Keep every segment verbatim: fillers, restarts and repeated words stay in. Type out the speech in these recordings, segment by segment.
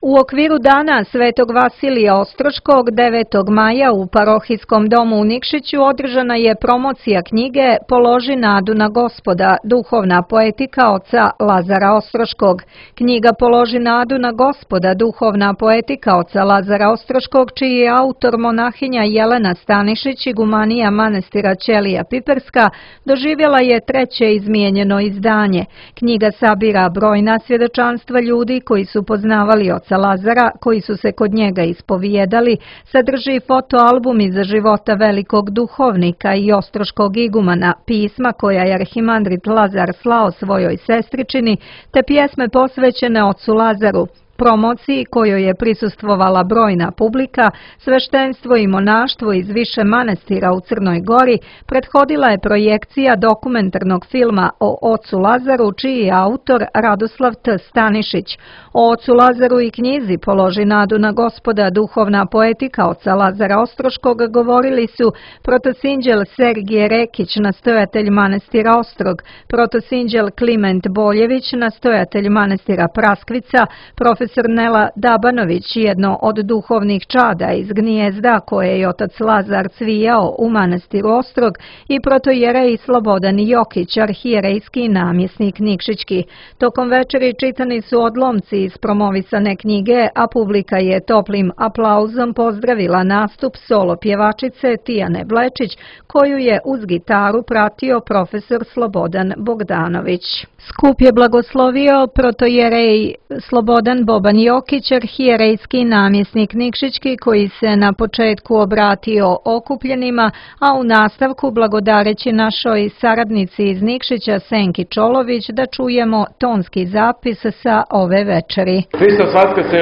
U okviru Dana Svetog Vasilija Ostroškog devetog maja u Parohijskom domu u Nikšiću održana je promocija knjige Položi nadu na Gospoda, duhovna poetika oca Lazara Ostroškog. Knjiga Položi nadu na Gospoda, duhovna poetika oca Lazara Ostroškog, čiji je autor monahinja Jelena Stanišić, igumanija manastira Ćelija Piperska, doživjela je treće izmijenjeno izdanje. Knjiga sabira brojna svjedočanstva ljudi koji su poznavali oca Lazara, koji su se kod njega ispovijedali, sadrži fotoalbum iz života velikog duhovnika i ostroškog igumana, pisma koja je arhimandrit Lazar slao svojoj sestričini, te pjesme posvećene ocu Lazaru. Promociji kojoj je prisustvovala brojna publika, sveštenstvo i monaštvo iz više manastira u Crnoj Gori, prethodila je projekcija dokumentarnog filma o ocu Lazaru, čiji je autor Radoslav T. Stanišić. O ocu Lazaru i knjizi Položi nadu na Gospoda, duhovna poetika oca Lazara Ostroškog govorili su protosinđel Sergije Rekić, nastojatelj manastira Ostrog, protosinđel Kliment Boljević, nastojatelj manastira Praskvica, profesor Nela Dabanović, jedno od duhovnih čada iz gnijezda koje je otac Lazar cvijao u manastiru Ostrog, i protojerej Slobodan Jokić, arhijerejski namjesnik Nikšićki. Tokom večeri čitani su odlomci iz promovisane knjige, a publika je toplim aplauzom pozdravila nastup solo pjevačice Tijane Blečić, koju je uz gitaru pratio profesor Slobodan Bogdanović. Skup je blagoslovio protojerej Slobodan Boban Jokić, arhijerejski namjesnik Nikšićki, koji se na početku obratio okupljenima, a u nastavku, blagodareći našoj saradnici iz Nikšića Senki Čolović, da čujemo tonski zapis sa ove večeri. Hristos vaskrse!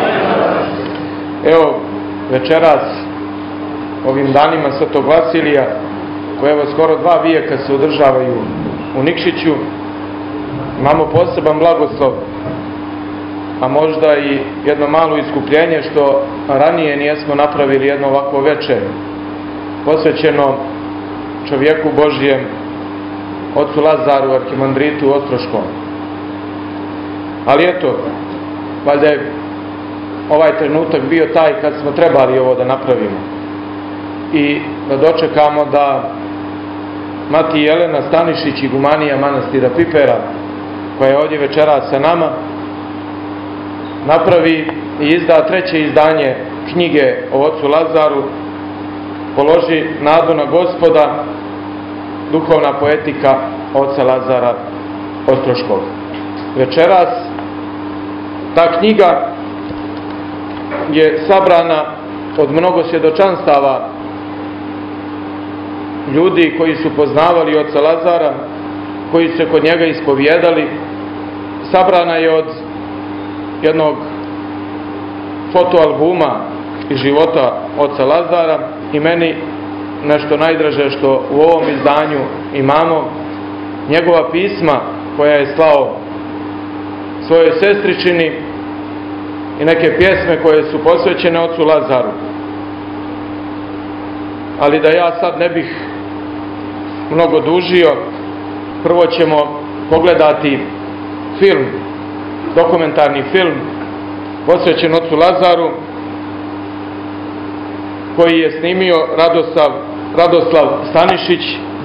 Evo, večeras, ovim danima Svetog Vasilija, koje evo skoro dva vijeka se održavaju u Nikšiću, imamo poseban blagoslov, a možda i jedno malo iskupljenje što ranije nijesmo napravili jedno ovako veče posvećeno čovjeku Božjem, ocu Lazaru, arhimandritu Ostroškom. Ali eto, valjda je ovaj trenutak bio taj kad smo trebali ovo da napravimo i da dočekamo da mati Jelena Stanišić, igumanija manastira Pipera, koja je ovdje večeras sa nama, napravi i izda treće izdanje knjige o ocu Lazaru Položi nadu na Gospoda, duhovna poetika oca Lazara Ostroškog. Večeras ta knjiga je sabrana od mnogo svjedočanstava ljudi koji su poznavali oca Lazara, koji su se kod njega ispovijedali. Sabrana je od jednog fotoalbuma iz života oca Lazara i meni nešto najdraže što u ovom izdanju imamo, njegova pisma koja je slao svojoj sestričini i neke pjesme koje su posvećene ocu Lazaru. Ali da ja sad ne bih mnogo dužio, prvo ćemo pogledati film, dokumentarni film posvećen ocu Lazaru, koji je snimio Radoslav, Radoslav Stanišić,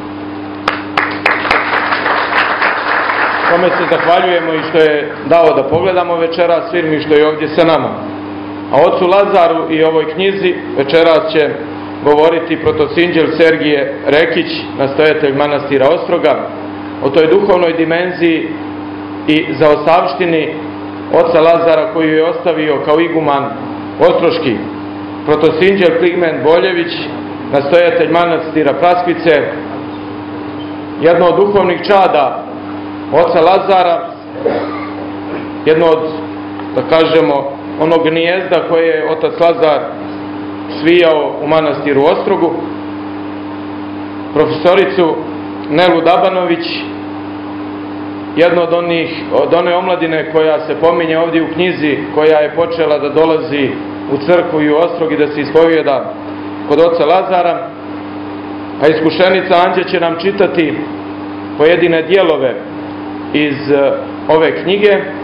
kome se zahvaljujemo i što je dao da pogledamo večeras film i što je ovdje sa nama. A ocu Lazaru i ovoj knjizi večeras će govoriti protosinđel Sergije Rekić, nastojatelj manastira Ostroga, o toj duhovnoj dimenziji i zaostavštini oca Lazara koju je ostavio kao iguman ostroški. Protosinđel Kliment Boljević, nastojatelj manastira Praskvice, jedno od duhovnih čada oca Lazara, jedno od, da kažemo, onog gnijezda koje je otac Lazar svijao u manastiru Ostrogu, profesoricu Nelu Dabanović, jedno od, onih, od one omladine koja se pominje ovdje u knjizi, koja je počela da dolazi u crkvu i u Ostrog i da se ispovijeda kod oca Lazara, a iskušenica Anđe će nam čitati pojedine dijelove iz ove knjige.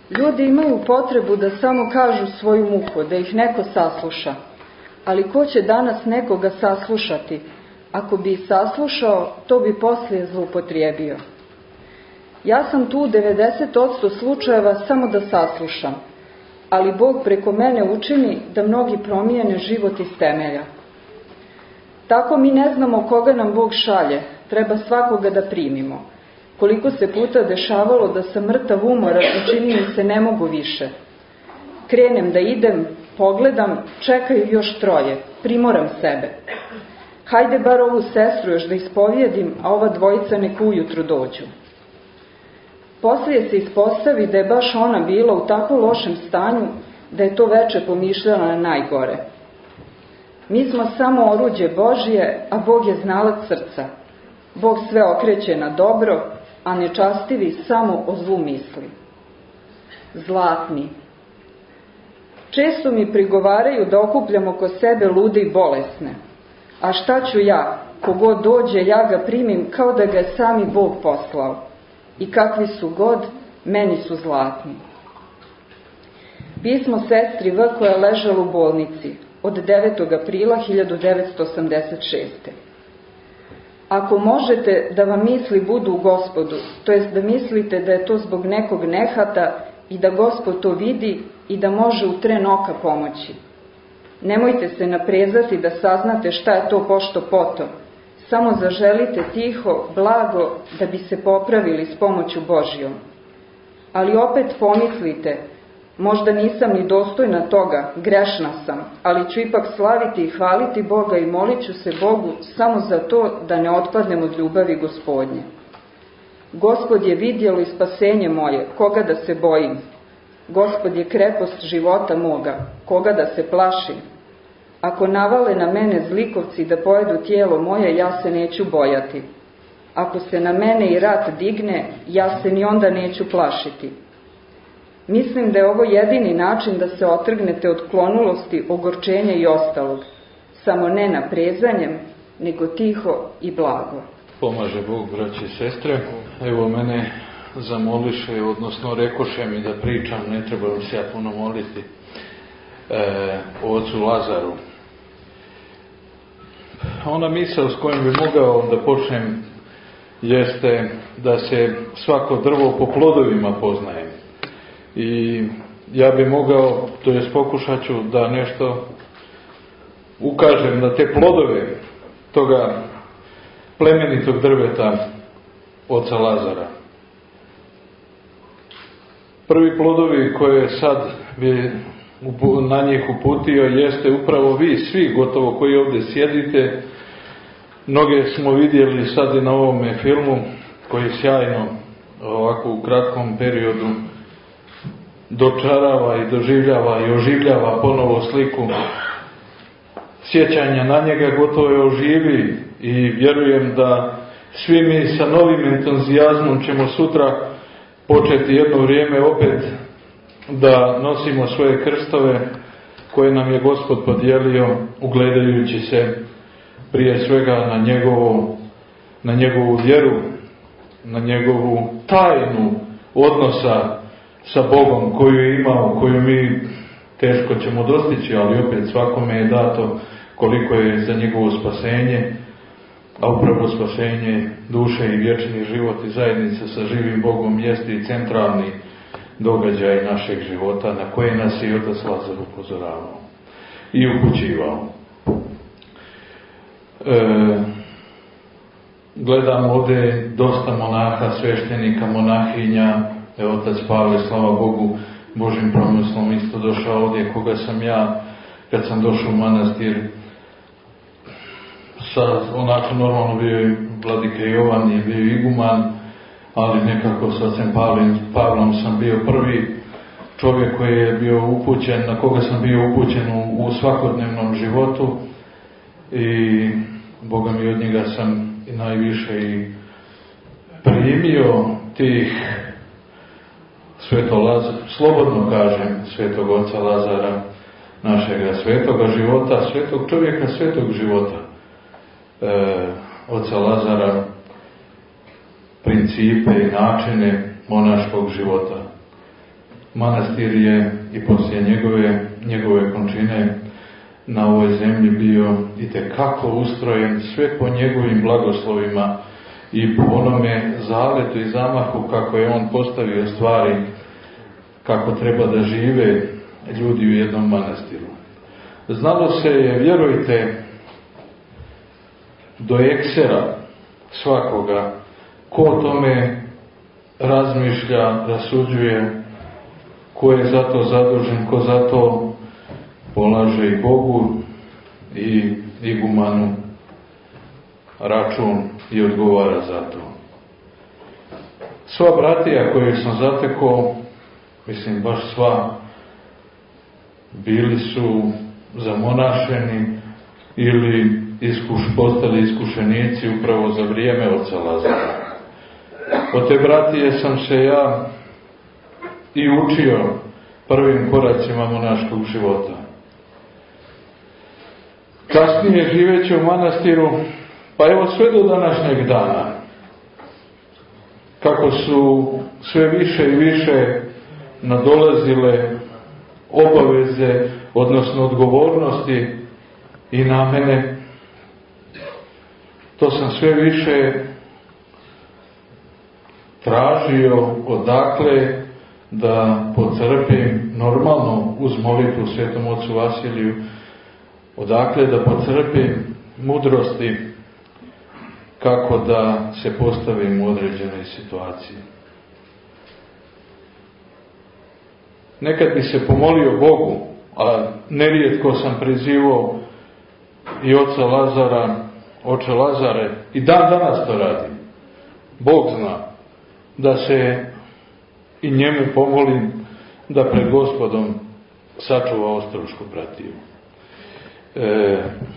Ljudi imaju potrebu da samo kažu svoju muku, da ih neko sasluša. Ali ko će danas nekoga saslušati? Ako bi ih saslušao, to bi poslije zloupotrijebio. Ja sam tu u devedeset posto slučajeva samo da saslušam, ali Bog preko mene učini da mnogi promijene život iz temelja. Tako mi ne znamo koga nam Bog šalje, treba svakoga da primimo. Koliko se puta dešavalo da sam mrtav umoran i čini mi se ne mogu više. Krenem da idem, pogledam, čekaju još troje, primoram sebe. Hajde bar ovu sestru još da ispovijedim, a ova dvojica nek ujutru dođu. Poslije se ispostavi da je baš ona bila u tako lošem stanju da je to veče pomišljala na najgore. Mi smo samo oruđe Božje, a Bog je znalac srca. Bog sve okreće na dobro, a nečastivi samo o zlu misli. Zlatni. Često mi prigovaraju da okupljam oko sebe lude i bolesne. A šta ću ja? Kogod dođe, ja ga primim kao da ga je sami Bog poslao. I kakvi su god, meni su zlatni. Pismo sestri V koja je ležala u bolnici od devetog aprila hiljadu devetsto osamdeset šeste. Ako možete da vam misli budu u Gospodu, to jest da mislite da je to zbog nekog nehata i da Gospod to vidi i da može u tren oka pomoći. Nemojte se naprezati da saznate šta je to pošto poto, samo zaželite tiho, blago, da bi se popravili s pomoću Božjom. Ali opet pomislite, možda nisam ni dostojna toga, grešna sam, ali ću ipak slaviti i hvaliti Boga i molit ću se Bogu samo za to da ne otpadnem od ljubavi Gospodnje. Gospod je vidjelo i spasenje moje, koga da se bojim. Gospod je krepost života moga, koga da se plašim. Ako navale na mene zlikovci da pojedu tijelo moje, ja se neću bojati. Ako se na mene i rat digne, ja se ni onda neću plašiti. Mislim da je ovo jedini način da se otrgnete od klonulosti, ogorčenja i ostalog. Samo ne naprezanjem, nego tiho i blago. Pomaže Bog, braći i sestre. Evo mene zamoliše, odnosno rekoše mi da pričam, ne trebam se ja puno moliti, e, o ocu Lazaru. Ona misao s kojom bi mogao da počnem jeste da se svako drvo po plodovima poznaje. I ja bi mogao, to jest pokušat ću da nešto ukažem na te plodove toga plemenitog drveta oca Lazara. Prvi plodovi koje sad bi na njih uputio jeste upravo vi, svi gotovo koji ovdje sjedite. Mnoge smo vidjeli sad i na ovome filmu koji sjajno ovako u kratkom periodu dočarava i doživljava i oživljava ponovo sliku sjećanja na njega, gotovo je oživi i vjerujem da svi mi sa novim entuzijazmom ćemo sutra početi jedno vrijeme opet da nosimo svoje krstove koje nam je Gospod podijelio, ugledajući se prije svega na njegovu, na njegovu vjeru, na njegovu tajnu odnosa sa Bogom koju je imao, koju mi teško ćemo dostići, ali opet svakome je dato koliko je za njegovo spasenje, a upravo spasenje duše i vječni život i zajednica sa živim Bogom jeste i centralni događaj našeg života na koje nas je otac Lazar upozoravao i upućivao. E, gledamo ovdje dosta monaha, sveštenika, monahinja. E, otac Pavle, slava Bogu, Božim promislom isto došao ovdje, koga sam ja, kad sam došao u manastir, sa, onako normalno bio je vladika Jovan, je bio iguman, ali nekako sa ocem Pavlom, Pavlom sam bio prvi čovjek koji je bio upućen, na koga sam bio upućen u, u svakodnevnom životu i Boga mi od njega sam i najviše i primio tih Sveto Lazar, slobodno kažem, svetog oca Lazara, našega svetoga života, svetog čovjeka, svetog života, e, oca Lazara, principe i načine monaškog života. manastir je i poslije njegove, njegove končine na ovoj zemlji bio itekako ustrojen, sve po njegovim blagoslovima i po onome zaletu i zamahu kako je on postavio stvari, kako treba da žive ljudi u jednom manastiru. Znalo se je, vjerujte, do eksera svakoga, ko o tome razmišlja, rasuđuje, ko je za to zadužen, ko za to polaže i Bogu i igumanu račun i odgovara za to. Sva bratija koju sam zatekao, mislim baš sva, bili su zamonašeni ili iskuš, postali iskušenici upravo za vrijeme oca Lazara. Od te bratije sam se ja i učio prvim koracima monaškog života. Kasnije živeći u manastiru, pa evo sve do današnjeg dana, kako su sve više i više nadolazile obaveze, odnosno odgovornosti i na mene, to sam sve više tražio odakle da pocrpim, normalno uz molitvu Svetom ocu Vasiliju, odakle da pocrpim mudrosti kako da se postavim u određenoj situaciji. Nekad bi se pomolio Bogu, a nerijetko sam prizivao i oca Lazara, oče Lazare, i dan danas to radim. Bog zna da se i njemu pomolim da pred Gospodom sačuva Ostrošku bratiju. E,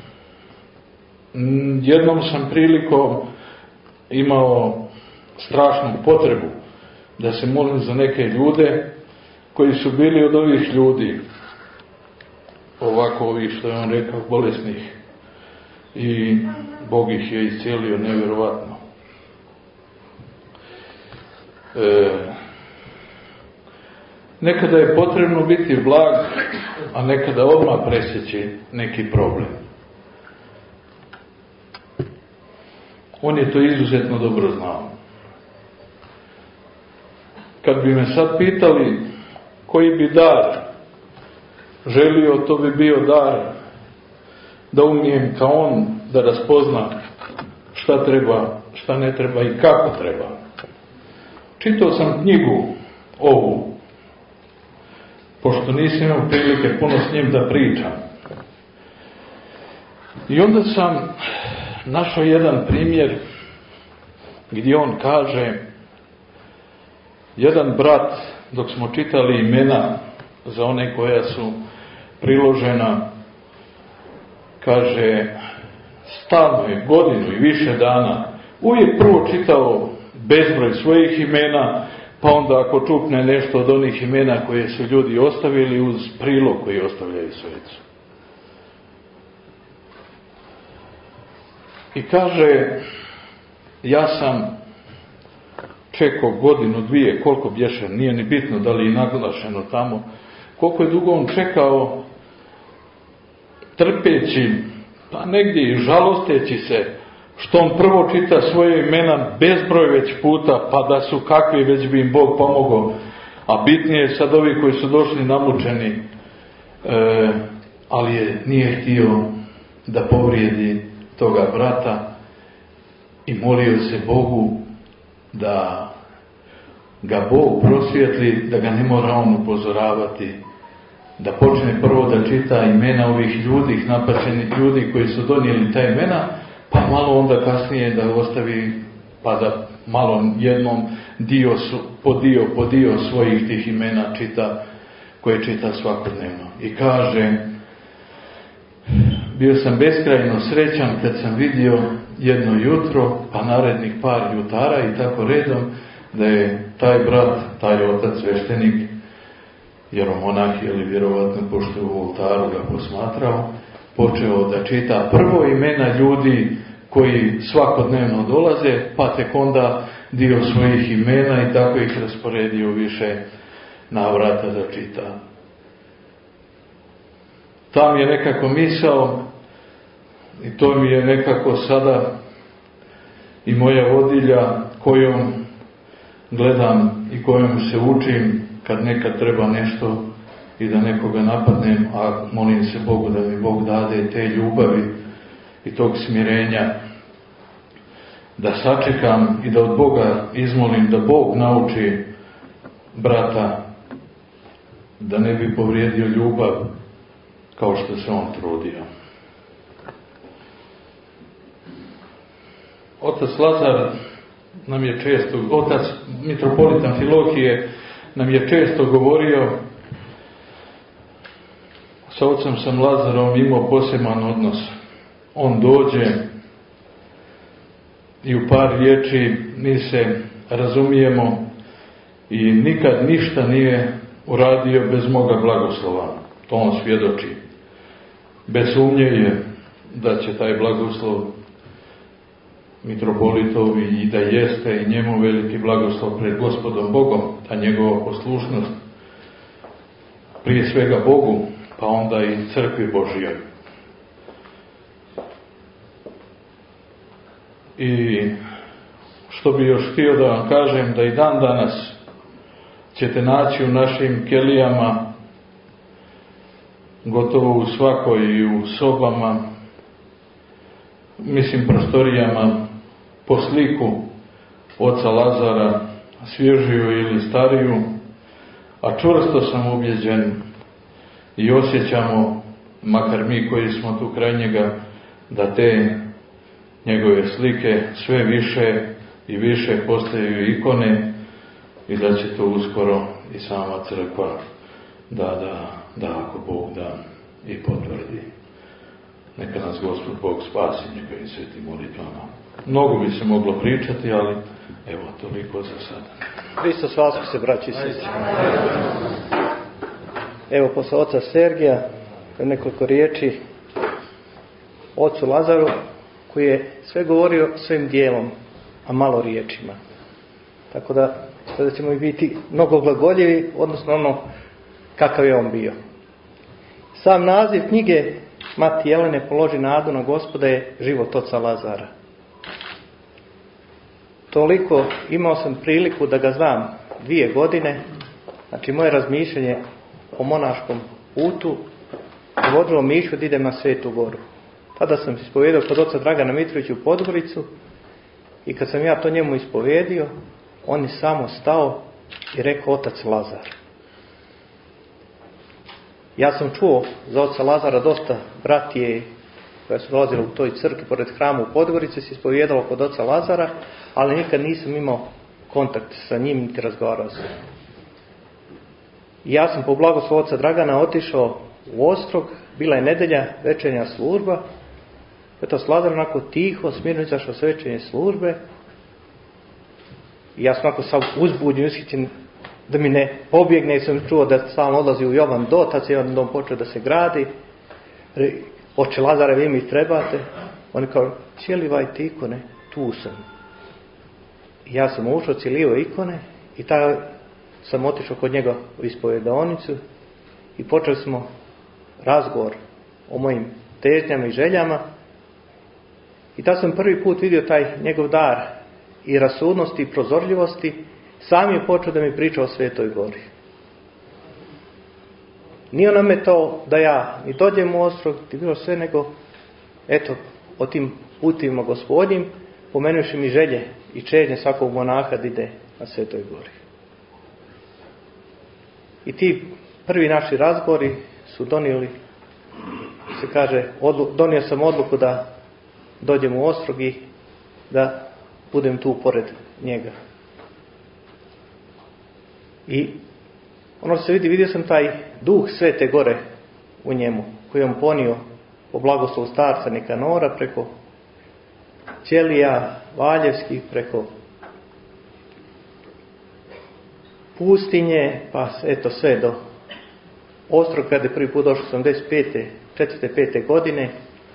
jednom sam prilikom imao strašnu potrebu da se molim za neke ljude koji su bili od ovih ljudi, ovako ovih što je on rekao, bolesnih, i Bog ih je iscijelio nevjerovatno. E, nekada je potrebno biti blag, a nekada odmah presjeći neki problem. On je to izuzetno dobro znao. Kad bi me sad pitali koji bi dar želio, to bi bio dar da umijem kao on da raspozna šta treba, šta ne treba i kako treba. Čitao sam knjigu ovu, pošto nisam imao prilike puno s njim da pričam. I onda sam našao jedan primjer gdje on kaže, jedan brat, dok smo čitali imena za one koja su priložena, kaže, stalno je godinu i više dana uvijek prvo čitao bezbroj svojih imena, pa onda ako čupne nešto od onih imena koje su ljudi ostavili uz prilog koji ostavljaju svecu. I kaže, ja sam čekao godinu, dvije, koliko bješe, nije ni bitno da li je naglašeno tamo, koliko je dugo on čekao, trpeći, pa negdje i žalosteći se, što on prvo čita svoje imena bezbroj već puta, pa da su kakvi, već bi im Bog pomogao. A bitnije je sad ovi koji su došli namučeni, e, ali je, nije htio da povrijedi toga brata i molio se Bogu da ga Bog prosvijetli, da ga ne mora on upozoravati, da počne prvo da čita imena ovih ljudi, napačenih ljudi koji su donijeli ta imena, pa malo onda kasnije da ostavi, pa da malo jednom dio, po dio, po dio svojih tih imena čita, koje čita svakodnevno. I kaže, bio sam beskrajno srećan kad sam vidio jedno jutro, pa narednih par jutara i tako redom, da je taj brat, taj otac sveštenik, jeromonah ili vjerovatno pošto je u oltaru ga posmatrao, počeo da čita prvo imena ljudi koji svakodnevno dolaze, pa tek onda dio svojih imena i tako ih rasporedio više navrata da čita. Tam je nekako misao i to mi je nekako sada i moja vodilja kojom gledam i kojom se učim kad nekad treba nešto i da nekoga napadnem, a molim se Bogu da mi Bog dade te ljubavi i tog smirenja, da sačekam i da od Boga izmolim da Bog nauči brata da ne bi povrijedio ljubav kao što se on trudio. Otac Lazar nam je često, otac mitropolit Amfilohije nam je često govorio, sa ocem sam Lazarom imao poseban odnos. On dođe i u par riječi mi se razumijemo i nikad ništa nije uradio bez moga blagoslova. To on svjedoči. Bez sumnje je da će taj blagoslov mitropolitovi i da jeste i njemu veliki blagoslov pred Gospodom Bogom, ta njegova poslušnost prije svega Bogu, pa onda i crkvi Božjoj. I što bi još htio da vam kažem, da i dan danas ćete naći u našim kelijama, gotovo u svakoj i u sobama, mislim prostorijama, po sliku oca Lazara, svježiju ili stariju, a čvrsto sam ubjeđen i osjećamo, makar mi koji smo tu kraj njega, da te njegove slike sve više i više postaju ikone i da će to uskoro i sama crkva da, da, da ako Bog da i potvrdi. Neka nas Gospod Bog spasi njegovim svetim molitvama. Mnogo bi se moglo pričati, ali evo, toliko za sada. Hristos vaskrs, braći i sestre. Evo, posle oca Sergija, nekoliko riječi ocu Lazaru, koji je sve govorio svojim dijelom, a malo riječima. Tako da, sada ćemo i biti mnogo glagoljivi, odnosno ono kakav je on bio. Sam naziv knjige Mati Jelene Položi nadu na Gospoda je Život oca Lazara. Toliko imao sam priliku da ga znam dvije godine, znači moje razmišljanje o monaškom putu vodilo mišlju da idem na Svetu Goru. Tada sam ispovijedao kod oca Dragana Mitrovića u Podgoricu i kad sam ja to njemu ispovijedio, on je samo stao i rekao otac Lazar. Ja sam čuo za oca Lazara dosta bratije koja su dolazile u toj crkvi pored hrama u Podgorici, se ispovijedalo kod oca Lazara, ali nikad nisam imao kontakt sa njim niti razgovarao sa njim. Ja sam po blagoslovu oca Dragana otišao u Ostrog, bila je nedelja, večernja služba. Otac Lazar onako tiho, smirno izašao sa večernje službe. I ja sam onako sam uzbuđen, ushićen da mi ne pobjegne, jer sam čuo da stalno odlazi u Jovan do, tad se Jovan dom počeo da se gradi. Oče Lazare, vi mi trebate. Oni kao, cijelivaj ikone, tu sam. I ja sam ušao, cijelio ikone i tada sam otišao kod njega u ispovedonicu i počeli smo razgovor o mojim težnjama i željama. I tada sam prvi put vidio taj njegov dar i rasudnosti i prozorljivosti. Sam je počeo da mi priča o Svetoj Gori. Nije nam je to da ja ni dođem u Ostrog, ti bilo sve, nego eto, o tim putima Gospodnjim, pomenuši mi želje i čežnje svakog monaha da ide na Svetoj Gori. I ti prvi naši razgovori su donijeli, se kaže, odlu, donio sam odluku da dođem u Ostrog i da budem tu pored njega. I ono što se vidi, vidio sam taj duh Svete Gore u njemu, koji on ponio po blagoslovu starca Nikanora preko Ćelija, Valjevskih, preko pustinje, pa eto sve do Ostroga, kada je prvi put došao osamdeset pete, četrdeset pete godine.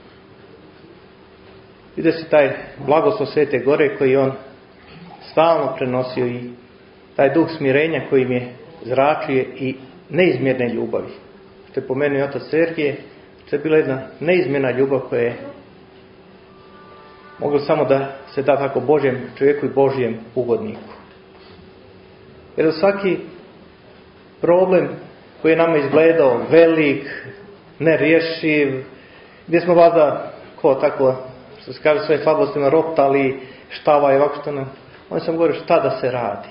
Vidio se taj blagoslov Svete Gore koji on stalno prenosio i taj duh smirenja koji mi je zračuje i neizmjerne ljubavi. Što je pomenuo otac Sergije, to je bila jedna neizmjerna ljubav koja je mogla samo da se da tako Božjem čovjeku i Božjem ugodniku. Jer za svaki problem koji je nama izgledao velik, nerješiv, gdje smo valjda ko tako, što se kaže, sve slabostima roptali, štava i ovako što nam, on sam govorio šta da se radi.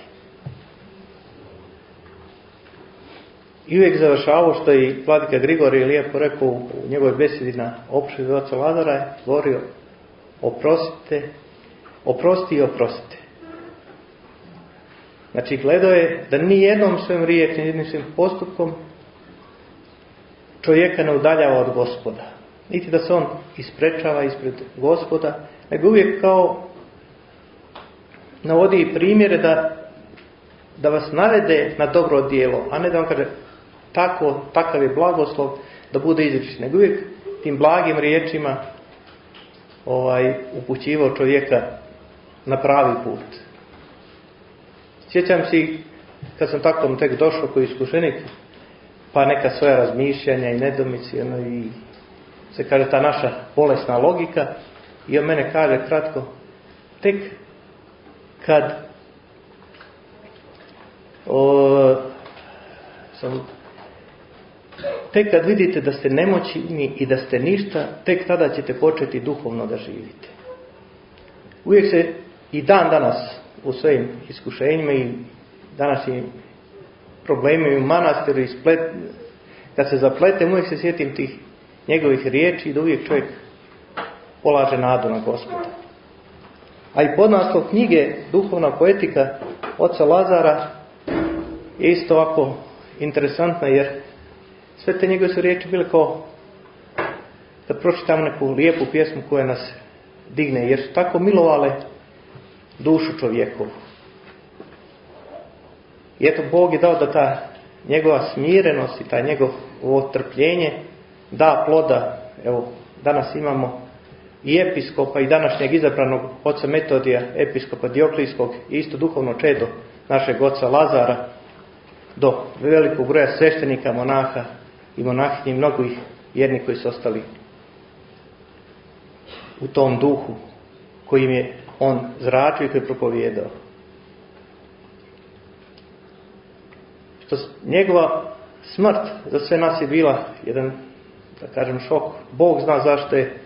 I uvijek završavao što je i vladika Grigorije lijepo rekao u njegovoj besedi na opšti oca Lazara, je govorio oprostite, oprosti i oprostite. Znači gledao je da ni jednom svojom riječom, ni jednim svojim postupkom čovjeka ne udaljava od Gospoda. Niti da se on isprečava ispred Gospoda, nego uvijek kao navodi primjere da, da vas navede na dobro djelo, a ne da vam kaže tako, takav je blagoslov da bude izričit, nego uvijek tim blagim riječima ovaj, upućivao čovjeka na pravi put. Sjećam se kad sam tako tek došao kao iskušenik, pa neka svoja razmišljanja i nedomici, ono, i se kaže ta naša bolesna logika, i on mene kaže kratko, tek kad o, sam, tek kad vidite da ste nemoćni i da ste ništa, tek tada ćete početi duhovno da živite. Uvijek se i dan danas u svojim iskušenjima i današnjim problemima u manastiru i splet, kad se zapletem, uvijek se sjetim tih njegovih riječi i da uvijek čovjek polaže nadu na Gospoda. A i podnaslov knjige Duhovna poetika oca Lazara je isto ovako interesantna, jer sve te njegove su riječi bile kao da pročitamo neku lijepu pjesmu koja nas digne, jer su tako milovale dušu čovjekovu. I eto, Bog je dao da ta njegova smirenost i ta njegovo trpljenje da ploda. Evo, danas imamo i episkopa i današnjeg izabranog oca Metodija, episkopa Dioklijskog i isto duhovno čedo našeg oca Lazara, do velikog broja sveštenika, monaha i monahinji, mnogih jedni koji su ostali u tom duhu kojim je on zračio i koji je propovijedao. Što njegova smrt za sve nas je bila jedan, da kažem, šok. Bog zna zašto je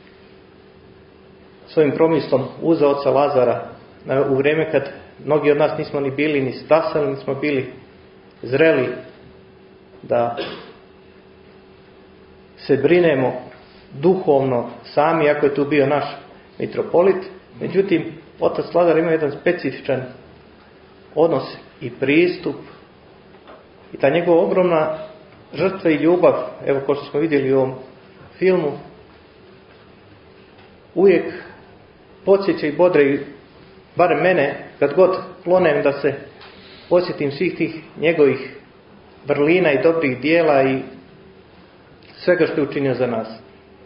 svojim promislom uzeo oca Lazara u vrijeme kad mnogi od nas nismo ni bili ni stasali, nismo bili zreli da se brinemo duhovno sami, ako je tu bio naš mitropolit. Međutim, otac Lazar ima jedan specifičan odnos i pristup i ta njegova ogromna žrtva i ljubav, evo kao što smo vidjeli u ovom filmu, uvijek podsjeća i bodre, barem mene, kad god klonem da se posjetim svih tih njegovih vrlina i dobrih dijela i svega što je učinio za nas.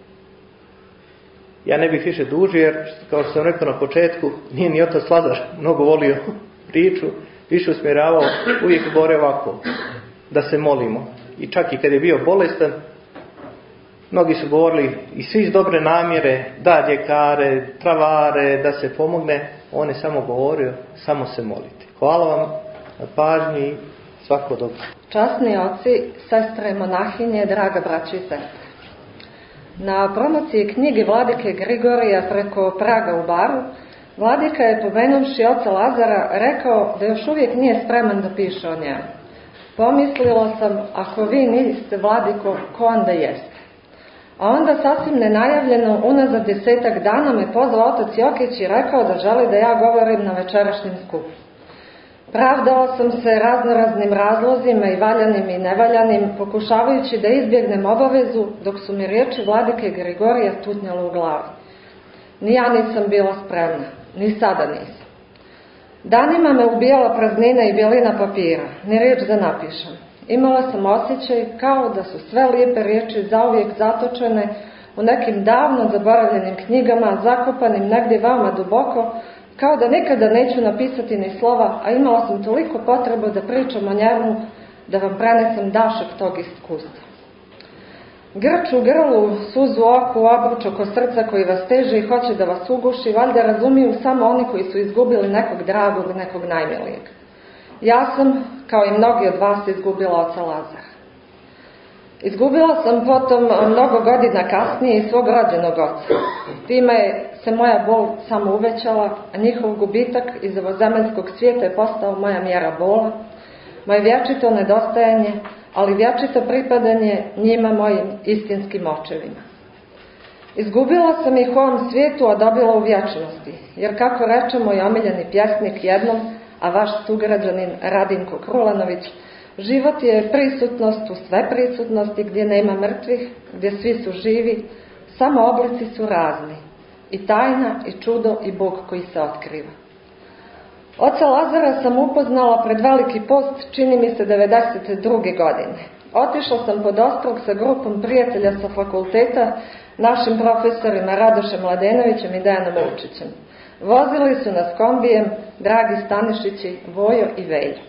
Ja ne bih više dužio, jer kao što sam rekao na početku, nije ni otac Lazar mnogo volio priču, više usmjeravao, uvijek govore ovako, da se molimo. I čak i kad je bio bolestan, mnogi su govorili i svi iz dobre namjere, da ljekare, travare, da se pomogne, on je samo govorio, samo se molite. Hvala vam na pažnji i svako dobro. Časni oci, sestre, monahinje, draga braća i sestre. Na promociji knjige vladike Grigorija preko Praga u Baru, vladika je pomenuvši oca Lazara rekao da još uvijek nije spreman da piše o njemu. Pomislilo sam, ako vi niste vladiko, ko onda jeste? A onda sasvim nenajavljeno, unazad desetak dana me pozvao otac Jokić i rekao da želi da ja govorim na večerašnjem skupu. Pravdao sam se raznoraznim razlozima i valjanim i nevaljanim, pokušavajući da izbjegnem obavezu, dok su mi riječi vladike Grigorija tutnjale u glavi. Ni ja nisam bila spremna, ni sada nisam. Danima me ubijala praznina i bjelina papira, ni riječ da napišem. Imala sam osjećaj kao da su sve lijepe riječi zauvijek zatočene u nekim davno zaboravljenim knjigama, zakopanim negdje vama duboko, kao da nikada neću napisati ni slova, a imala sam toliko potrebu da pričam o njemu, da vam prenesem dašak tog iskustva. Grč u grlu, suzu u oku, obruč oko srca koji vas teže i hoće da vas uguši, valjda razumiju samo oni koji su izgubili nekog dragog, nekog najmilijeg. Ja sam, kao i mnogi od vas, izgubila oca Lazara. Izgubila sam potom mnogo godina kasnije i svog rođenog oca. Time se moja bol samo uvećala, a njihov gubitak iz ovozemaljskog svijeta je postao moja mjera bola, moje vječito nedostajanje, ali vječito pripadanje njima, mojim istinskim očevima. Izgubila sam ih u ovom svijetu, a dobila u vječnosti, jer kako reče moj omiljeni pjesnik jednom, a vaš sugrađanin Radinko Krulanović, život je prisutnost u sve prisutnosti gdje nema mrtvih, gdje svi su živi, samo oblici su razni, i tajna, i čudo, i Bog koji se otkriva. Oca Lazara sam upoznala pred Veliki post, čini mi se devedeset druge godine. Otišla sam pod Ostrog sa grupom prijatelja sa fakulteta, našim profesorima Radošem Mladenovićem i Dejanom Učićem. Vozili su nas kombijem dragi Stanišići, Vojo i Veljo.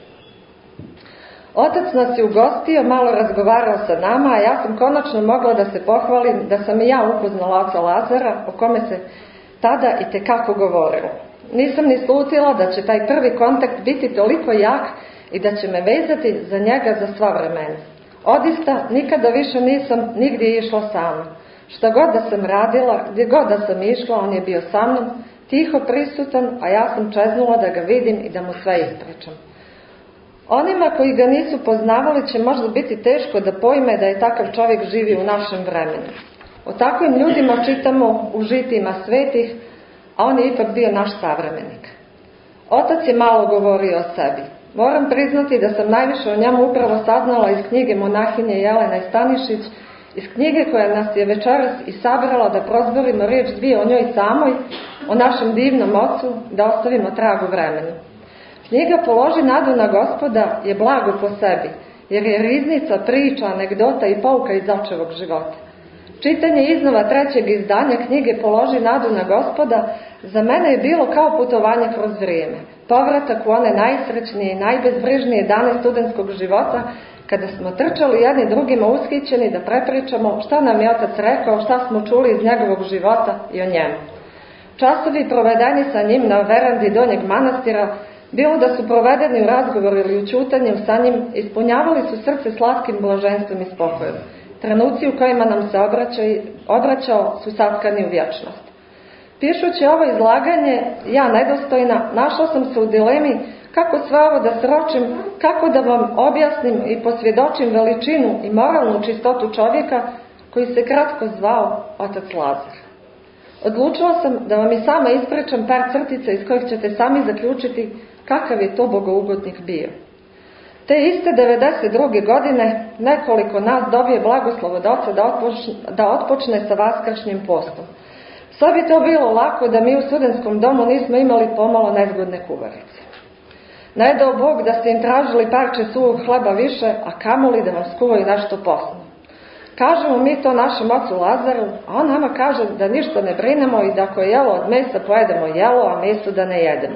Otac nas je ugostio, malo razgovarao sa nama, a ja sam konačno mogla da se pohvalim da sam i ja upoznala oca Lazara, o kome se tada i tekako govorilo. Nisam ni slutila da će taj prvi kontakt biti toliko jak i da će me vezati za njega za sva vremena. Odista, nikada više nisam nigdje išla sama. Šta god da sam radila, gdje god da sam išla, on je bio sa mnom, tiho prisutan, a ja sam čeznula da ga vidim i da mu sve ispričam. Onima koji ga nisu poznavali će možda biti teško da pojme da je takav čovjek živi u našem vremenu. O takvim ljudima čitamo u žitima svetih, a on je ipak bio naš savremenik. Otac je malo govorio o sebi. Moram priznati da sam najviše o njemu upravo saznala iz knjige monahinje Jelene Stanišić, iz knjige koja nas je večeras i sabrala da prozborimo riječ dvije o njoj samoj, o našem divnom ocu, da ostavimo trag u vremenu. Knjiga Položi nadu na Gospoda je blago po sebi, jer je riznica, priča, anegdota i pouka iz očevog života. Čitanje iznova trećeg izdanja knjige Položi nadu na Gospoda za mene je bilo kao putovanje kroz vrijeme. Povratak u one najsrećnije i najbezbrižnije dane studentskog života, kada smo trčali jedni drugima ushićeni da prepričamo šta nam je otac rekao, šta smo čuli iz njegovog života i o njemu. Časovi provedeni sa njim na verandi Donjeg manastira, bilo da su provedeni u razgovoru ili u ćutanju sa njim, ispunjavali su srce slatkim blaženstvom i spokojom. Trenuci u kojima nam se obraćao su satkani u vječnost. Pišući ovo izlaganje, ja nedostojna, našla sam se u dilemi kako sve ovo da sročim, kako da vam objasnim i posvjedočim veličinu i moralnu čistotu čovjeka koji se kratko zvao otac Lazar. Odlučila sam da vam i sama ispričam par crtica iz kojih ćete sami zaključiti kakav je to bogougodnik bio. Te iste devedeset druge godine nekoliko nas dobije blagoslov od oca da otpočne, da otpočne sa vaskršnjim postom. Sad bi to bilo lako da mi u studentskom domu nismo imali pomalo nezgodne kuvarice. Ne dao Bog da ste im tražili parče suvog hleba više, a kamoli da vam skuvaju nešto posno. Kažemo mi to našem ocu Lazaru, a on nama kaže da ništa ne brinemo i da ako je jelo od mesa pojedemo jelo, a meso da ne jedemo.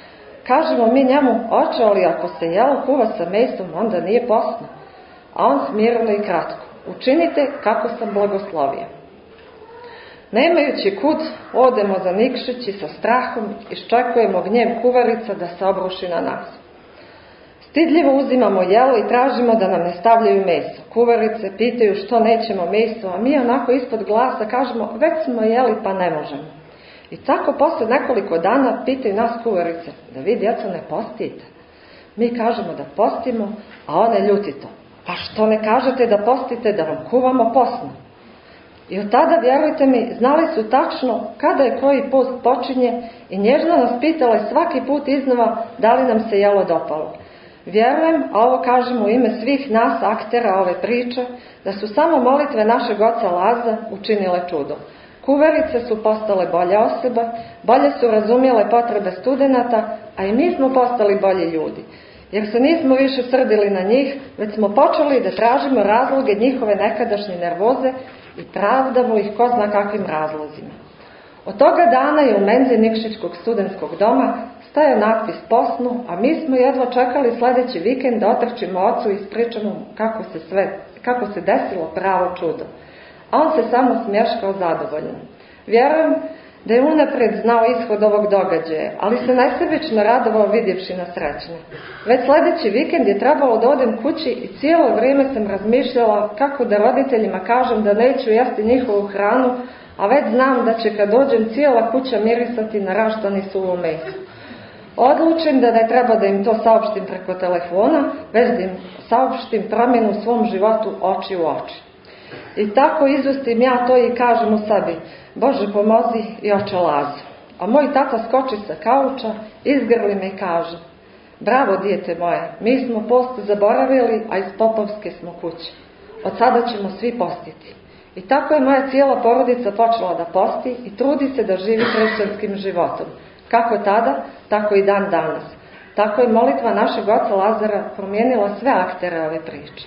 Kažemo mi njemu, oče, ali ako se jelo kuva sa mesom, onda nije posno. A on smirno i kratko, učinite kako sam blagoslovio. Nemajući kud, odemo za Nikšić i sa strahom iščekujemo gnjev kuvarica da se obruši na nas. Stidljivo uzimamo jelo i tražimo da nam ne stavljaju meso. Kuvarice pitaju što nećemo meso, a mi onako ispod glasa kažemo već smo jeli pa ne možemo. I tako posle nekoliko dana pitaju nas kuvarice da vi djeco ne postite. Mi kažemo da postimo, a one ljutito. Pa što ne kažete da postite da vam kuvamo posno? I od tada, vjerujte mi, znali su tačno kada je koji post počinje i nježno nas pitale svaki put iznova da li nam se jelo dopalo. Vjerujem, a ovo kažem u ime svih nas aktera ove priče, da su samo molitve našeg oca Laza učinile čudo. Kuvarice su postale bolje osobe, bolje su razumjele potrebe studenata, a i mi smo postali bolji ljudi. Jer se nismo više srdili na njih, već smo počeli da tražimo razloge njihove nekadašnje nervoze i pravdamo ih ko zna kakvim razlozima. Od toga dana je u menzi Nikšićkog studentskog doma stajao natpis posnu, a mi smo jedva čekali sledeći vikend da otrčimo ocu i ispričamo kako se, sve, kako se desilo pravo čudo. A on se samo smješkao zadovoljan. Vjerujem da je unapred znao ishod ovog događaja, ali se nesebično radovao vidjevši nas srećne. Već sledeći vikend je trebalo da odem kući i cijelo vrijeme sam razmišljala kako da roditeljima kažem da neću jesti njihovu hranu, a već znam da će kad dođem cijela kuća mirisati na raštani suvo meso. Odlučim da ne treba da im to saopštim preko telefona, već da im saopštim promjenu u svom životu oči u oči. I tako izustim ja to i kažem u sebi: Bože pomozi i oče Lazu. A moj tata skoči sa kauča, izgrli me i kaže: bravo dijete moje, mi smo post zaboravili, a iz popovske smo kuće. Od sada ćemo svi postiti. I tako je moja cijela porodica počela da posti i trudi se da živi hrišćanskim životom. Kako tada, tako i dan danas. Tako je molitva našeg oca Lazara promijenila sve aktere ove priče.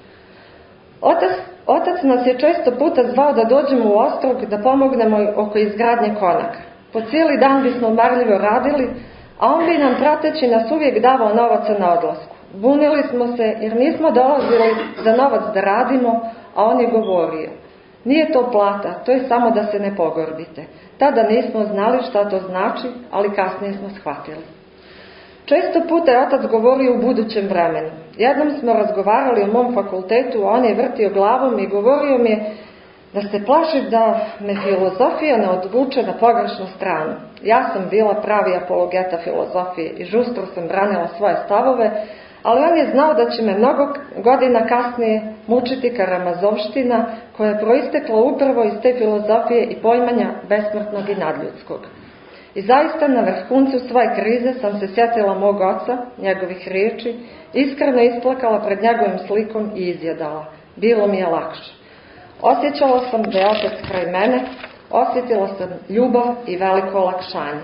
Otac, otac nas je često puta zvao da dođemo u Ostrog da pomognemo oko izgradnje konaka. Po cijeli dan bismo marljivo radili, a on bi nam prateći nas uvijek davao novaca na odlasku. Bunili smo se jer nismo dolazili za novac da radimo, a on je govorio: nije to plata, to je samo da se ne pogordite. Tada nismo znali šta to znači, ali kasnije smo shvatili. Često puta je otac govorio u budućem vremenu. Jednom smo razgovarali o mom fakultetu, a on je vrtio glavom i govorio mi je da se plaši da me filozofija ne odvuče na pogrešnu stranu. Ja sam bila pravi apologeta filozofije i žustro sam branila svoje stavove, ali on je znao da će me mnogo godina kasnije mučiti karamazovština koja je proistekla upravo iz te filozofije i pojmanja besmrtnog i nadljudskog. I zaista na vrhuncu svoje krize sam se sjetila mog oca, njegovih riječi, iskreno isplakala pred njegovim slikom i izjadala: bilo mi je lakše. Osjećala sam da je otac kraj mene, osjetila sam ljubav i veliko olakšanje.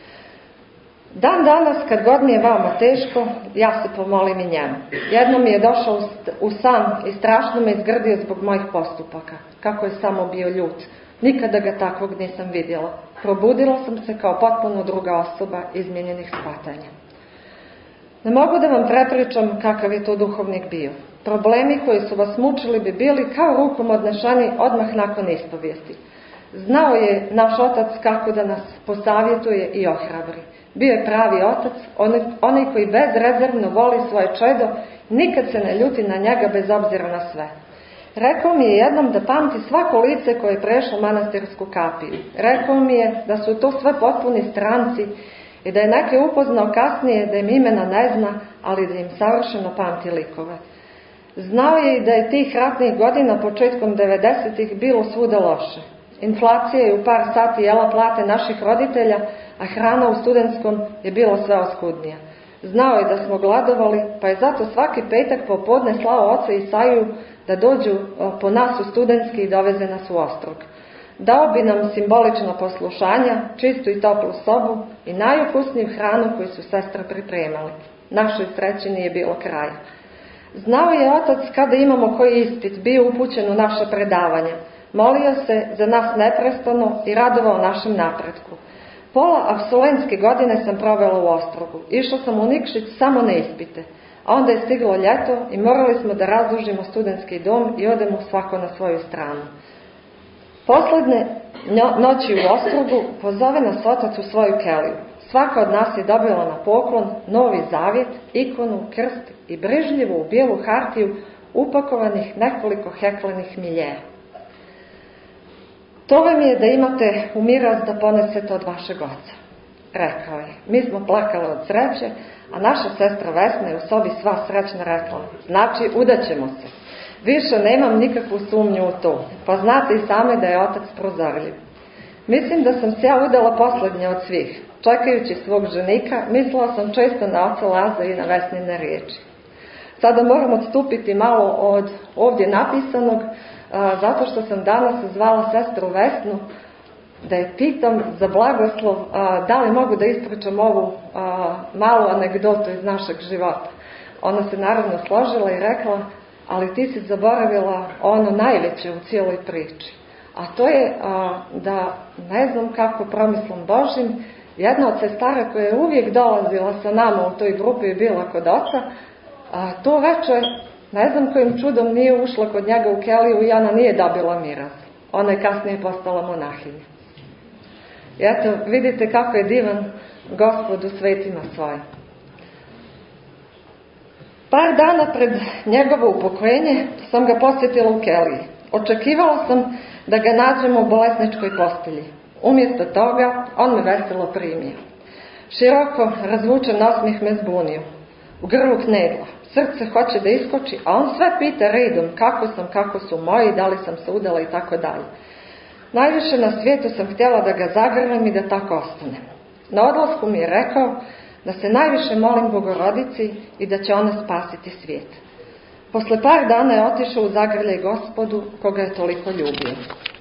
Dan danas, kad god mi je vama teško, ja se pomolim i njemu. Jednom mi je došao u san i strašno me izgrdio zbog mojih postupaka. Kako je samo bio ljut. Nikada ga takvog nisam vidjela. Probudila sam se kao potpuno druga osoba izmijenjenih shvatanja. Ne mogu da vam prepričam kakav je to duhovnik bio. Problemi koji su vas mučili bi bili kao rukom odnešani odmah nakon ispovijesti. Znao je naš otac kako da nas posavjetuje i ohrabri. Bio je pravi otac, onaj koji bezrezervno voli svoje čedo, nikad se ne ljuti na njega bez obzira na sve. Rekao mi je jednom da pamti svako lice koje je prešlo manastirsku kapiju. Rekao mi je da su to sve potpuni stranci i da je neke upoznao kasnije da im imena ne zna, ali da im savršeno pamti likove. Znao je i da je tih ratnih godina početkom devedesetih bilo svuda loše. Inflacija je u par sati jela plate naših roditelja, a hrana u studentskom je bila sve oskudnija. Znao je da smo gladovali, pa je zato svaki petak popodne slao oca Isaju da dođu po nas u studentski i doveze nas u Ostrog. Dao bi nam simbolično poslušanja, čistu i toplu sobu i najukusniju hranu koju su sestre pripremali. Našoj sreći nije bilo kraja. Znao je otac kada imamo koji ispit, bio upućen u naše predavanja. Molio se za nas neprestano i radovao našem napretku. Pola apsolentske godine sam provela u Ostrogu. Išla sam u Nikšić samo na ispite. A onda je stiglo ljeto i morali smo da razdužimo studentski dom i odemo svako na svoju stranu. Poslednje noći u Ostrogu pozove nas otac u svoju keliju. Svaka od nas je dobila na poklon Novi Zavjet, ikonu, krst i brižljivu u bijelu hartiju upakovanih nekoliko heklenih miljeja. To vam je da imate u miraz da ponesete od vašeg oca, rekao je. Mi smo plakali od sreće, a naša sestra Vesna je u sobi sva srećna rekla: znači, udaćemo se. Više nemam nikakvu sumnju u to, pa znate i same da je otac prozorljiv. Mislim da sam se ja udala posljednje od svih. Čekajući svog ženika, mislila sam često na oca Laza i na Vesnine riječi. Sada moram odstupiti malo od ovdje napisanog, a, zato što sam danas zvala sestru Vesnu da je pitam za blagoslov a, da li mogu da ispričam ovu a, malu anegdotu iz našeg života. Ona se naravno složila i rekla: ali ti si zaboravila ono najveće u cijeloj priči, a to je a, da, ne znam kako promislom Božim, jedna od sestara koja je uvijek dolazila sa nama u toj grupi i bila kod oca, a to veče, ne znam kojim čudom nije ušla kod njega u keliju i ona nije dobila miraz. Ona je kasnije postala monahinja. I eto, vidite kako je divan Gospod u svetima svojim. Par dana pred njegovo upokojenje sam ga posjetila u keliji. Očekivala sam da ga nađemo u bolesničkoj postelji. Umjesto toga, on me veselo primio. Široko razvučen osmijeh me zbunio. U grlu knedla. Srce hoće da iskoči, a on sve pita redom kako sam, kako su moji, da li sam se udala i tako dalje. Najviše na svijetu sam htjela da ga zagrlim i da tako ostane. Na odlasku mi je rekao da se najviše molim Bogorodici i da će ona spasiti svijet. Posle par dana je otišao u zagrljaj Gospodu, koga je toliko ljubio.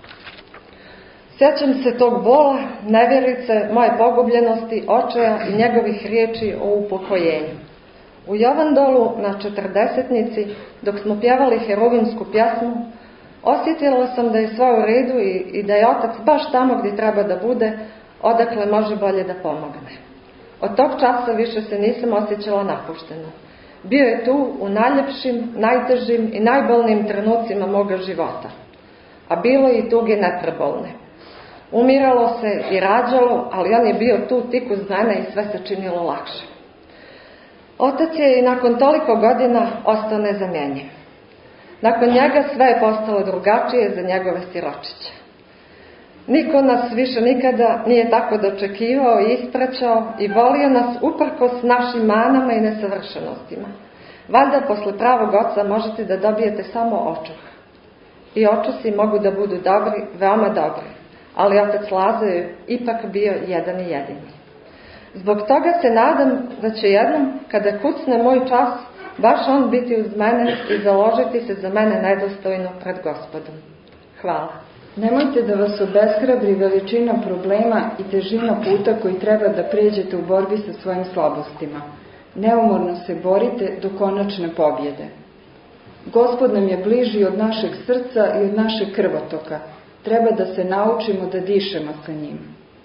Sjećam se tog bola, nevjerice, moje pogubljenosti, očaja i njegovih riječi o upokojenju. U Jovandolu na četrdesetnici, dok smo pjevali herovinsku pjesmu, osjetila sam da je sve u redu i, i da je otac baš tamo gdje treba da bude, odakle može bolje da pomogne. Od tog časa više se nisam osjećala napušteno. Bio je tu u najljepšim, najtežim i najbolnijim trenucima moga života. A bilo je i tuge neprebolne. Umiralo se i rađalo, ali on je bio tu tik uz mene i sve se činilo lakše. Otac je i nakon toliko godina ostao nezamjenjiv. Nakon njega sve je postalo drugačije za njegove siročiće. Niko nas više nikada nije tako dočekivao i ispraćao i volio nas uprkos našim manama i nesavršenostima. Valjda posle pravog oca možete da dobijete samo očuh. I očusi mogu da budu dobri, veoma dobri, ali otac Lazo je ipak bio jedan i jedini. Zbog toga se nadam da će jednom, kada kucne moj čas, baš on biti uz mene i založiti se za mene nedostojno pred Gospodom. Hvala. Nemojte da vas obeshrabri veličina problema i težina puta koji treba da pređete u borbi sa svojim slabostima. Neumorno se borite do konačne pobjede. Gospod nam je bliži od našeg srca i od našeg krvotoka. Treba da se naučimo da dišemo sa njim.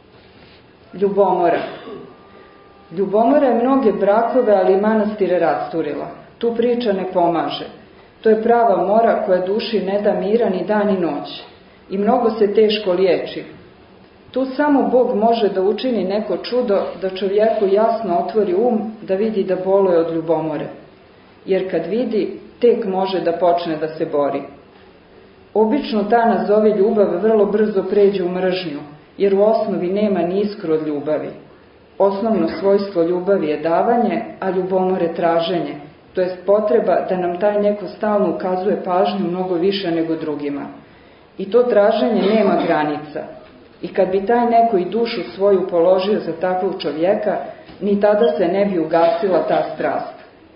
Ljubomora. Ljubomora je mnoge brakove, ali i manastire rasturila. Tu priča ne pomaže. To je prava mora koja duši ne da mira ni dan ni noć. I mnogo se teško liječi. Tu samo Bog može da učini neko čudo, da čovjeku jasno otvori um, da vidi da boluje od ljubomore. Jer kad vidi, tek može da počne da se bori. Obično ta nazovi ljubav vrlo brzo pređe u mržnju, jer u osnovi nema ni iskru od ljubavi. Osnovno svojstvo ljubavi je davanje, a ljubomore traženje, to jest potreba da nam taj neko stalno ukazuje pažnju mnogo više nego drugima. I to traženje nema granica. I kad bi taj neko i dušu svoju položio za takvog čovjeka, ni tada se ne bi ugasila ta strast.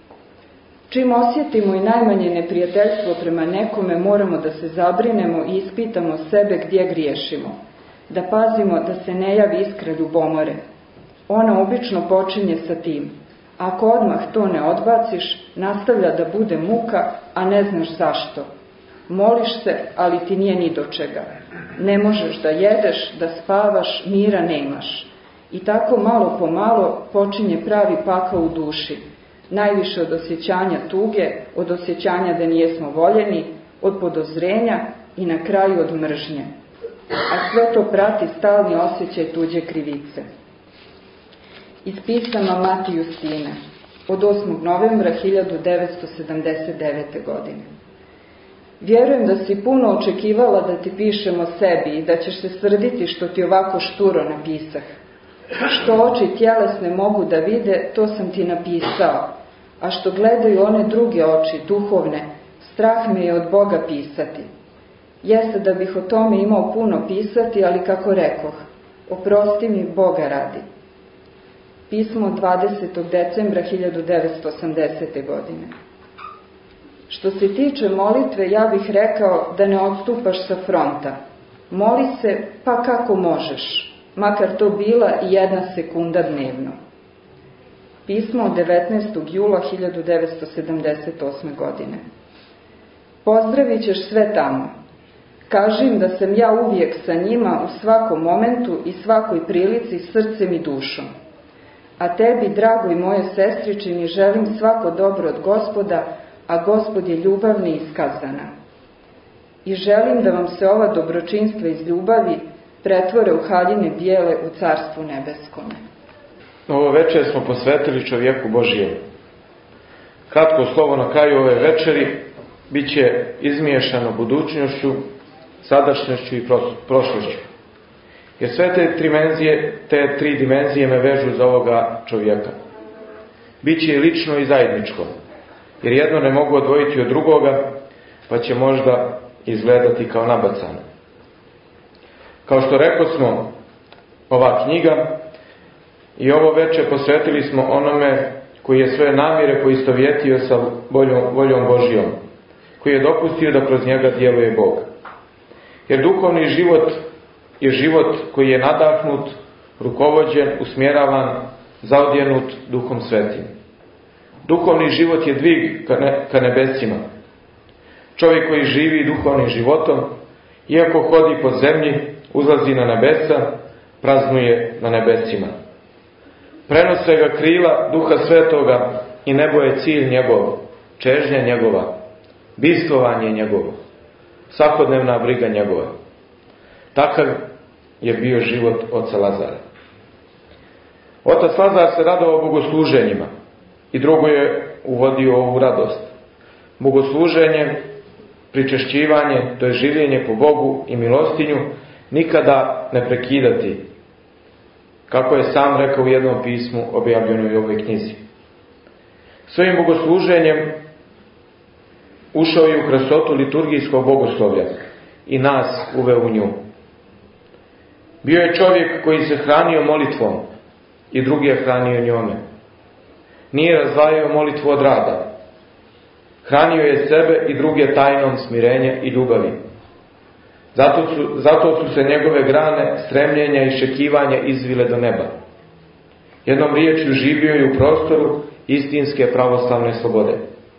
Čim osjetimo i najmanje neprijateljstvo prema nekome, moramo da se zabrinemo i ispitamo sebe gdje griješimo. Da pazimo da se ne javi iskra ljubomore. Ona obično počinje sa tim. Ako odmah to ne odbaciš, nastavlja da bude muka, a ne znaš zašto. Moliš se, ali ti nije ni do čega. Ne možeš da jedeš, da spavaš, mira nemaš. I tako malo po malo počinje pravi pakao u duši. Najviše od osjećanja tuge, od osjećanja da nijesmo voljeni, od podozrenja i na kraju od mržnje. A sve to prati stalni osjećaj tuđe krivice. Iz pisama Mati Justine od osmog novembra hiljadu devetsto sedamdeset devete. godine. Vjerujem da si puno očekivala da ti pišem o sebi i da ćeš se srditi što ti ovako šturo napisah. Što oči tjelesne mogu da vide, to sam ti napisao, a što gledaju one druge oči, duhovne, strah me je od Boga pisati. Jeste da bih o tome imao puno pisati, ali kako rekoh, oprosti mi Boga radi. Pismo dvadesetog decembra hiljadu devetsto osamdesete. godine. Što se tiče molitve, ja bih rekao da ne odstupaš sa fronta. Moli se pa kako možeš, makar to bila i jedna sekunda dnevno. Pismo od devetnaestog jula hiljadu devetsto sedamdeset osme. godine. Pozdravit ćeš sve tamo. Kaži im da sam ja uvijek sa njima u svakom momentu i svakoj prilici srcem i dušom. A tebi, dragoj moje sestričini, želim svako dobro od Gospoda, a Gospod je ljubavni i iskazana. I želim da vam se ova dobročinstva iz ljubavi pretvore u haljine bijele u Carstvu nebeskome. Ovo večer smo posvetili čovjeku Božijem. Kratko slovo na kraju ove večeri bit će izmiješano budućnošću, sadašnjošću i prošlošću. Jer sve te tri dimenzije, te tri dimenzije me vežu za ovoga čovjeka. Biće i lično i zajedničko, jer jedno ne mogu odvojiti od drugoga, pa će možda izgledati kao nabacano. Kao što rekosmo, ova knjiga i ovo večer posvetili smo onome koji je svoje namjere poistovjetio sa voljom, voljom Božijom, koji je dopustio da kroz njega djeluje Bog. Jer duhovni život je život koji je nadahnut, rukovođen, usmjeravan, zaodjenut Duhom Svetim. Duhovni život je dvig ka, ne, ka nebesima. Čovjek koji živi duhovnim životom, iako hodi po zemlji, uzlazi na nebesa, praznuje na nebesima. Prenose ga krila Duha Svetoga i nebo je cilj njegov, čežnja njegova, bivstvovanje njegovo, svakodnevna briga njegova. Takav je bio život oca Lazara. Otac Lazar se radovao bogosluženjima i drugo je uvodio ovu radost. Bogosluženje, pričešćivanje, to je življenje po Bogu i milostinju, nikada ne prekidati, kako je sam rekao u jednom pismu objavljenoj u ovoj knjizi. Svojim bogosluženjem ušao je u krasotu liturgijskog bogoslovlja i nas uveo u nju. Bio je čovjek koji se hranio molitvom i drugi je hranio njome. Nije razdvajao molitvu od rada. Hranio je sebe i druge tajnom smirenja i ljubavi. Zato su, zato su se njegove grane stremljenja i šekivanja izvile do neba. Jednom riječju živio je u prostoru istinske pravoslavne slobode.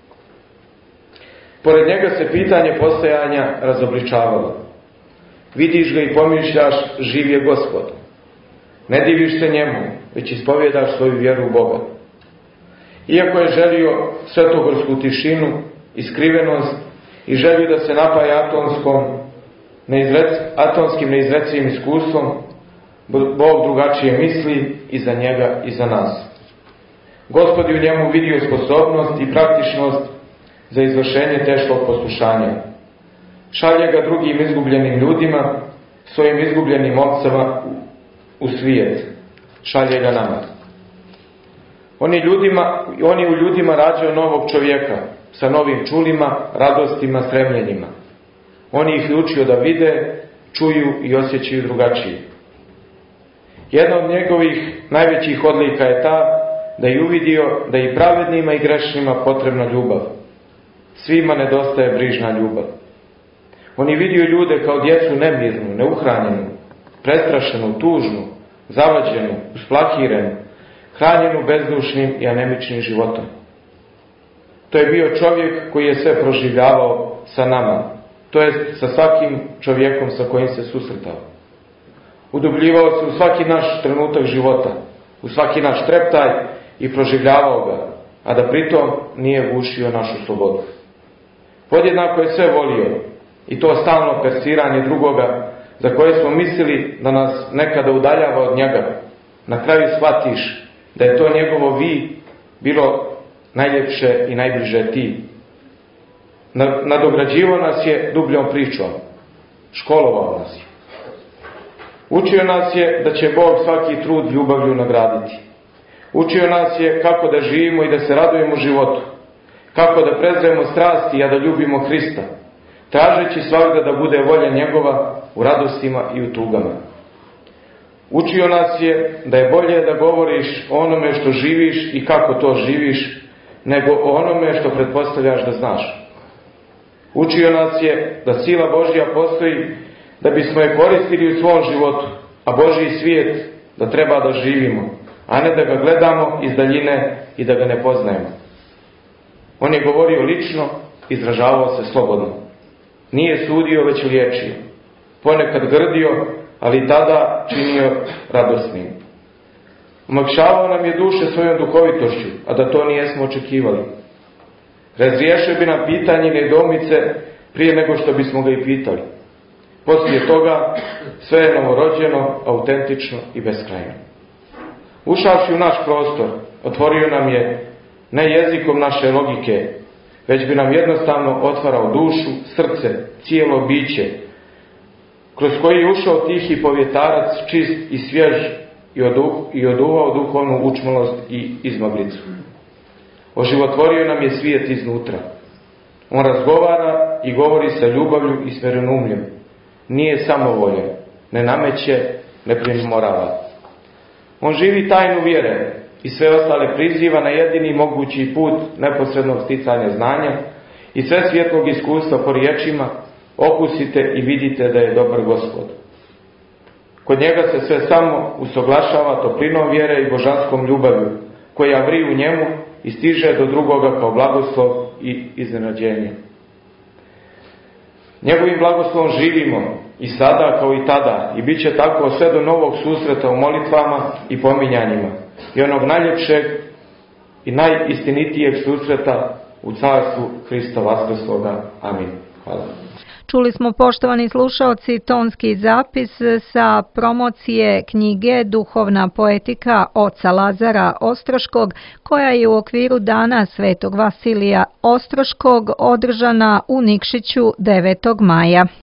Pored njega se pitanje postojanja razobličavalo. Vidiš ga i pomišljaš, živ je Gospod. Ne diviš se njemu, već ispovjedaš svoju vjeru u Boga. Iako je želio svetogorsku tišinu i skrivenost i želio da se napaja atomskom, neizrec, atomskim neizrecivim iskustvom, Bog drugačije misli i za njega i za nas. Gospod je u njemu vidio sposobnost i praktičnost za izvršenje teškog poslušanja. Šalje ga drugim izgubljenim ljudima, svojim izgubljenim ovcama u svijet. Šalje ga nama. On je, ljudima, on je u ljudima rađao novog čovjeka, sa novim čulima, radostima, stremljenjima. On je ih učio da vide, čuju i osjećaju drugačije. Jedna od njegovih najvećih odlika je ta da je uvidio da i pravednima i grešnima potrebna ljubav. Svima nedostaje brižna ljubav. On je vidio ljude kao djecu nemirnu, neuhranjenu, prestrašenu, tužnu, zavađenu, usplahirenu, hranjenu bezdušnim i anemičnim životom. To je bio čovjek koji je sve proživljavao sa nama, to jest sa svakim čovjekom sa kojim se susretao. Udubljivao se u svaki naš trenutak života, u svaki naš treptaj i proživljavao ga, a da pritom nije gušio našu slobodu. Podjednako je sve volio, i to stalno persiranje drugoga, za koje smo mislili da nas nekada udaljava od njega. Na kraju shvatiš da je to njegovo vi bilo najljepše i najbliže ti. Nadograđivao nas je dubljom pričom, školovao nas je. Učio nas je da će Bog svaki trud ljubavlju nagraditi. Učio nas je kako da živimo i da se radujemo životu, kako da prezremo strasti, a da ljubimo Hrista, tražeći svakda da bude volja njegova u radostima i u tugama. Učio nas je da je bolje da govoriš o onome što živiš i kako to živiš, nego o onome što pretpostavljaš da znaš. Učio nas je da sila Božja postoji da bismo je koristili u svom životu, a Božji svijet da treba da živimo, a ne da ga gledamo iz daljine i da ga ne poznajemo. On je govorio lično, izražavao se slobodno. Nije sudio, već liječio. Ponekad grdio, ali tada činio radosnim. Omekšavao nam je duše svojom duhovitošću, a da to nijesmo očekivali. Razriješio bi nam pitanje i nedoumice prije nego što bismo ga i pitali. Poslije toga sve je novorođeno, autentično i beskrajno. Ušavši u naš prostor, otvorio nam je ne jezikom naše logike, već bi nam jednostavno otvarao dušu, srce, cijelo biće, kroz koji je ušao tihi povjetarac, čist i svjež i, odu, i oduvao duhovnu učmalost i izmaglicu. Oživotvorio nam je svijet iznutra. On razgovara i govori sa ljubavlju i smerenumljem. Nije samovoljan, ne nameće, ne primorava. On živi tajnu vjere i sve ostale priziva na jedini mogući put neposrednog sticanja znanja i sve svjetlog iskustva po riječima: okusite i vidite da je dobar Gospod. Kod njega se sve samo usoglašava toplinom vjere i božanskom ljubavlju, koja vri u njemu i stiže do drugoga kao blagoslov i iznenađenje. Njegovim blagoslovom živimo i sada kao i tada i bit će tako sve do novog susreta u molitvama i pominjanjima i onog najljepšeg i najistinitijeg susreta u carstvu Hrista Vaskrsloga. Amin. Hvala. Čuli smo, poštovani slušaoci, tonski zapis sa promocije knjige Duhovna poetika oca Lazara Ostroškog, koja je u okviru Dana Svetog Vasilija Ostroškog održana u Nikšiću devetog maja.